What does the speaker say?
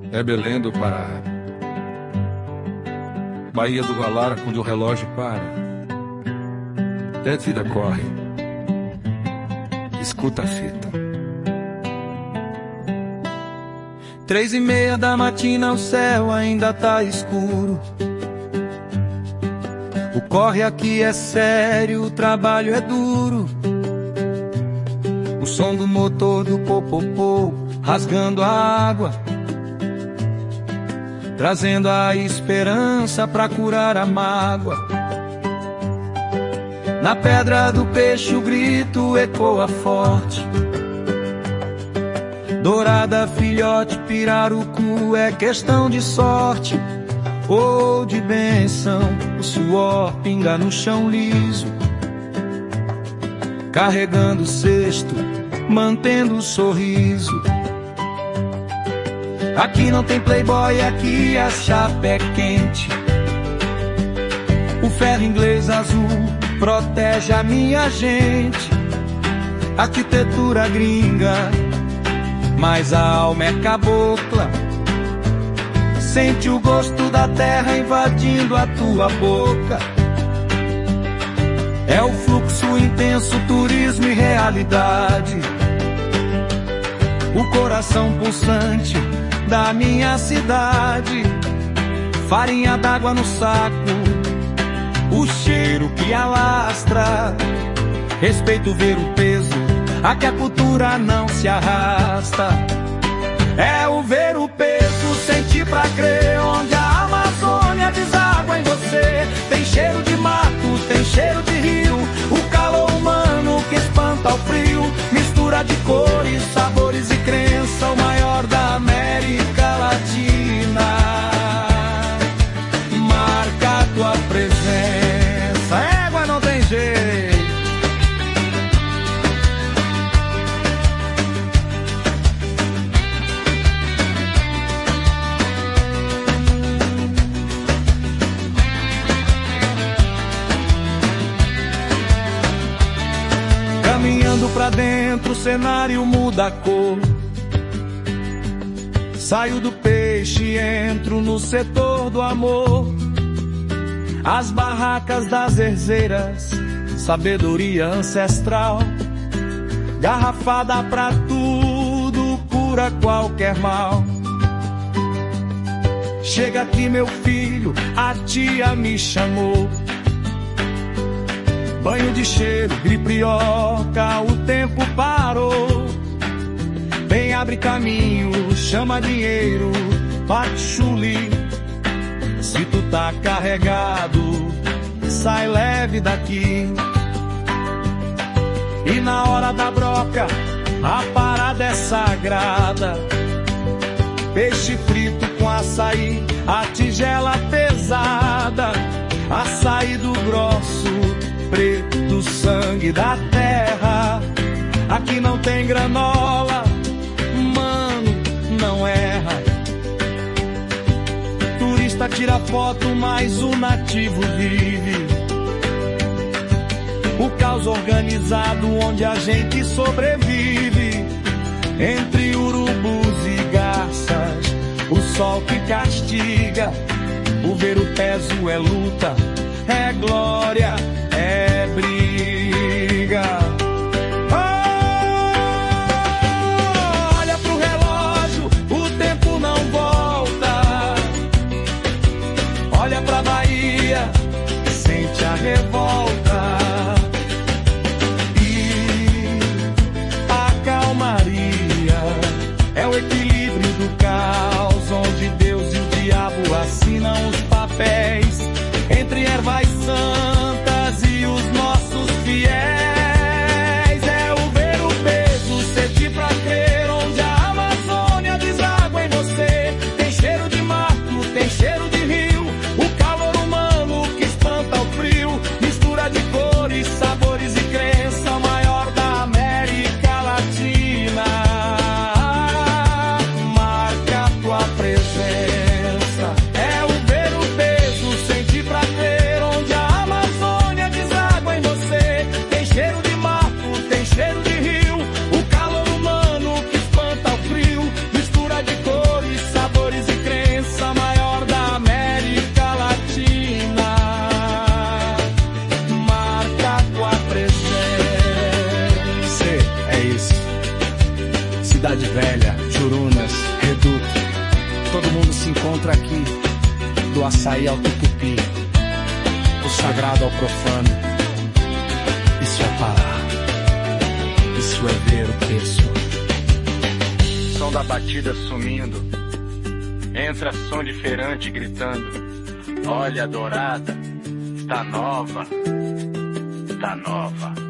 É Belém do Pará, Baía do Valar, quando o relógio para. É vida corre. Escuta a fita. 3:30 da matina, o céu ainda tá escuro. O corre aqui é sério, o trabalho é duro. O som do motor do popopô rasgando a água, trazendo a esperança pra curar a mágoa. Na pedra do peixe o grito ecoa forte. Dourada, filhote, pirarucu, é questão de sorte ou de benção. O suor pinga no chão liso, carregando o cesto, mantendo o sorriso. Aqui não tem playboy, aqui a chapa é quente. O ferro inglês azul protege a minha gente. Arquitetura gringa, mas a alma é cabocla. Sente o gosto da terra invadindo a tua boca. É o fluxo intenso, turismo e realidade. O coração pulsante da minha cidade. Farinha d'água no saco, o cheiro que alastra. Respeito ver o peso, aqui a cultura não se arrasta. É o ver o peso, sentir pra crer, onde a Amazônia deságua em você. Tem cheiro de mato, tem cheiro de rio, o calor humano que espanta o frio. Mistura de cores, sabores e crença, o maior da América Latina. Marca a tua presença, égua não tem jeito. Caminhando pra dentro, o cenário muda a cor. Saio do peixe, entro no setor do amor. As barracas das herdeiras, sabedoria ancestral. Garrafada pra tudo, cura qualquer mal. Chega aqui meu filho, a tia me chamou. Banho de cheiro, griprioca, o tempo parou. Vem, abre caminho, chama dinheiro, patchouli. Se tu tá carregado, sai leve daqui. E na hora da broca, a parada é sagrada. Peixe frito com açaí, a tigela pesada. Açaí do grosso, preto, sangue da terra. Aqui não tem granola, mano, não erra. Turista tira foto, mas o nativo vive. O caos organizado onde a gente sobrevive. Entre urubus e garças, o sol que castiga. O ver o peso é luta, é glória, é briga. Oh, olha pro relógio, o tempo não volta. Olha pra Bahia, sente a revolta. E a calmaria é o equilíbrio do caos, onde Deus e o diabo assinam os papéis. Entre ervas santas e os Cidade Velha, Jurunas, Reduto. Todo mundo se encontra aqui, do açaí ao tucupi, do sagrado ao profano. Isso é parar, isso é ver o terço. Som da batida sumindo, entra som de feirante gritando: olha a dourada, tá nova, tá nova.